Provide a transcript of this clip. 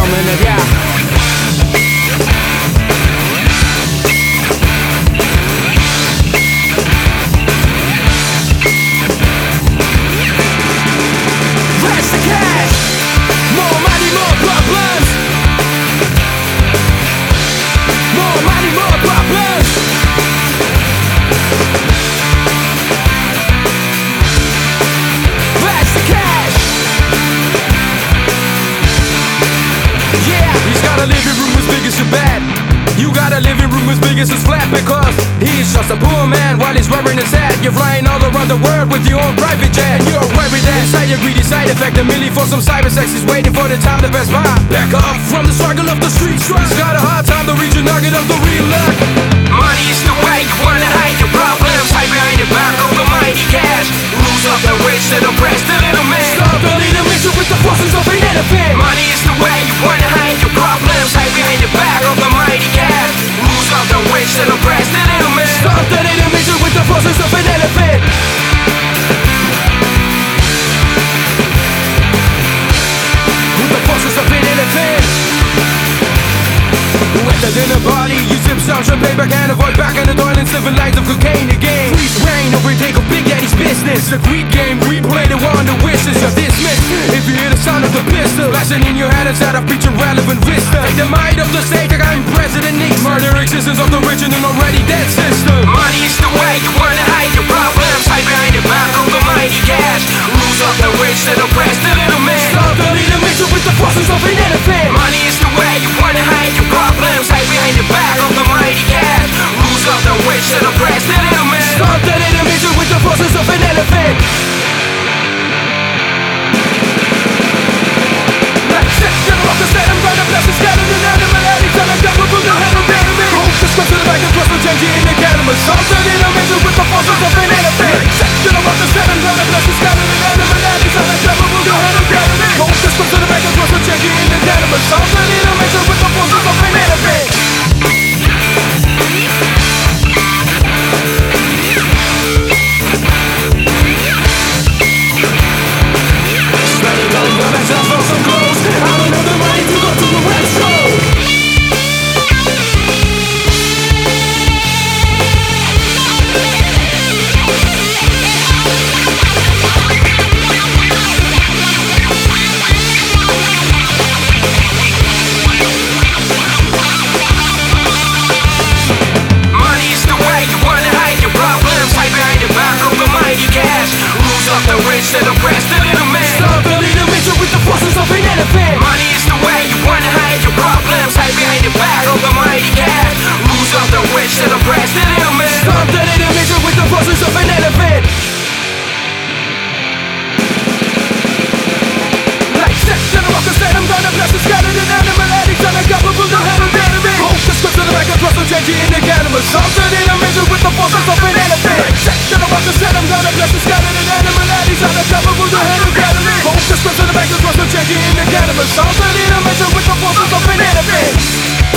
gentlemen, yeah. Where's the cash? More money, more problems. More money, more problems. Where's the cash? Yeah, he's got a living room as big as your bed. You got a living room as big as his flat, because he's just a poor man while he's wearing his hat. You're flying all around the world with your own private jet, and you're worried that inside your greedy side effect, a milli for some cyber sex is waiting for the time to pass by. Back up from the struggle of the streets. He's got a hard time to reach a nugget of the real luck. Money is the way you wanna hide your problems. Hide behind the back of the mighty cash. Rules of the rich that oppress the little man. Stop the little mission with the forces of an elephant. Money is the way you wanna hide your problems. Hide behind the back of the mighty cash. Rules of the rich that oppress the little man. Stop the little mission with the forces of an elephant. With the forces of an elephant. Wetter than a body, you zip some champagne back and avoid back in the toilet, living lives of cocaine again. Freeze rain, overtake of Big Daddy's business. The greed game, we play the one that wishes you're dismissed. If you hear the sound of the pistol blasting in your head inside of feature relevant vista. Take the might of the state, like I'm President Nixon. Murder existence of the rich in an already dead system. Money is the way you wanna hide your problems. Hide behind the back of the mighty cash. Rules of the rich that oppress the little man. Stop the little mission with the forces of an elephant. Money is the way you wanna hide your problems. Hide behind the back of the mighty cash. Rules of the rich that oppress the little man. Stop the little mission with the forces of an elephant. Like sex, you're off the set, I'm gonna bless the skeleton animal. Anytime I'm done, we'll handle enemy. Hope the script to the back and cross the change in the cannabis. Stop the little mission with the forces of an elephant. Like sex, you're off the set, I'm gonna bless the skeleton animal. Anytime I'm done, we'll handle enemy. Hope the script to the back and cross the change in the cannabis. Stop the little mission with the forces of an elephant. The rich that oppress the little man. Stop the little mission with the forces of an elephant. Money is the way you wanna hide your problems. Hide behind the back of the mighty cash. Rules of the rich that oppress the little man. Stop the little mission with the forces of an elephant. Like sex and a rock set, I'm gonna bless the skeleton animal. Anytime I got capable to handle the enemy. Hope the script to the back and cross the change in the cannabis. Stop the little mission with the forces of an elephant. Like sex and a rock set, I'm gonna bless the skeleton animal. Anytime I'm capable to handle the enemy. Hope the script to the back and cross the change in the cannabis. Stop the little mission with the forces of an elephant.